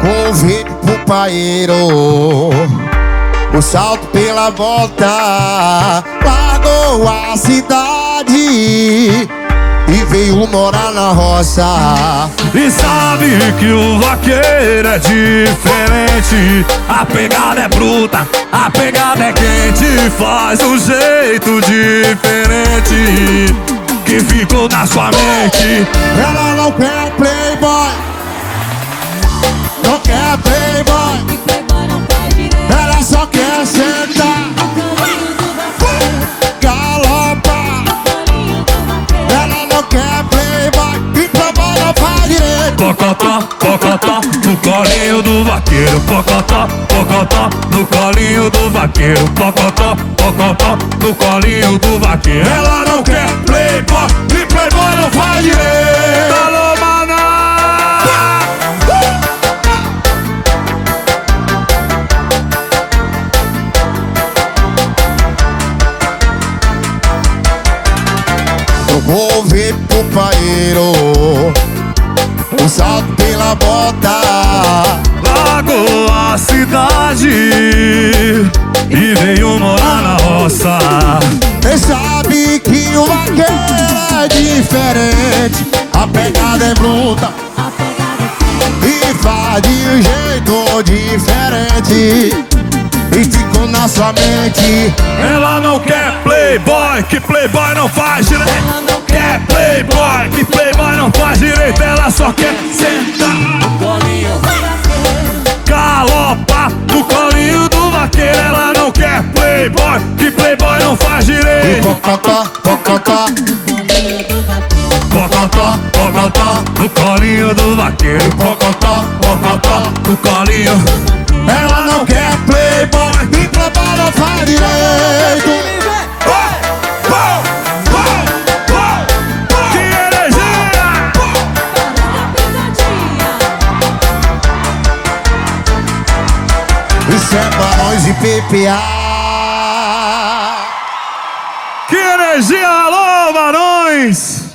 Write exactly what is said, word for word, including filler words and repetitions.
convite pro paeiro, o salto pela volta, largou a cidade e veio morar na roça. E sabe que o vaqueiro é diferente, a pegada é bruta, a pegada é quente, faz um jeito diferente que ficou na sua mente. Ela não quer playboy, não quer playboy, ela só quer sentar, galopar. Ela não quer playboy, e playboy não faz direito. Pocotó, pocotó, no colinho do vaqueiro. Pocotó, pocotó, no colinho do vaqueiro. Pocotó, pocotó, no colinho do vaqueiro. Ela não quer playboy, e playboy não faz direito. Alô, maná! Vou ver pro paeiro, o salto pela bota, Largou a cidade e veio morar na roça. cê sabe que o vaqueiro é diferente, a pegada é bruta e faz de um jeito diferente e ficou na sua mente. Ela não quer playboy, que playboy não faz direito. Ela não quer playboy, que playboy não faz direito. Ela só quer sentar no colinho do vaqueiro, galopar no colinho do vaqueiro. Ela não quer playboy, que playboy não faz E direito. pocotó, pocotó, Pocotó, pocotó, no colinho do vaqueiro. Pocotó, pocotó, no colinho. ela não quer playboy, e playboy não faz direito. Que energia! Isso é Barões e P P A. Que energia, alô, Barões!